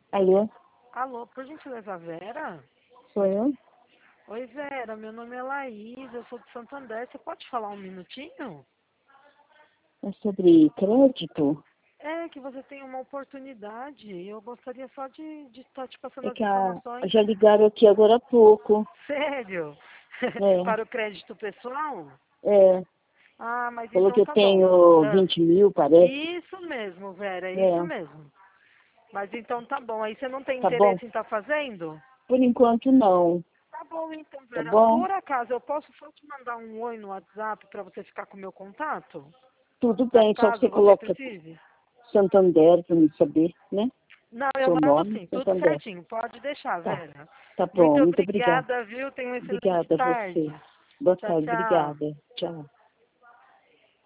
Alô, Alô, por gentileza, Vera? sou eu? Oi, Vera, meu nome é Laís, eu sou de Santo André. Você pode falar um minutinho? É sobre crédito? É que você tem uma oportunidade e eu gostaria só de estar te passando É as que informações. já ligaram aqui agora há pouco. Sério? Para o É, crédito pessoal? é, Ah, mas falou então que eu tá bom. tenho Ah, 20 mil, parece. isso mesmo, Vera, é isso É, mesmo. Mas então tá bom. Aí você não tem tá bom? interesse em estar fazendo? Por enquanto não, Tá bom então, tá Vera. bom? Por acaso eu posso só te mandar um oi no WhatsApp para você ficar com o meu contato? Tudo Para bem, só que você caso você coloca precise? Santander para me saber, né? Não, eu Seu mando nome, sim, tudo Santander. certinho. Pode deixar, Tá, Vera. tá Muito bom, muito obrigada. obrigada, viu? Tenha uma excelente Obrigada a você. tarde. Boa Tchau, tarde, tchau. obrigada. Tchau.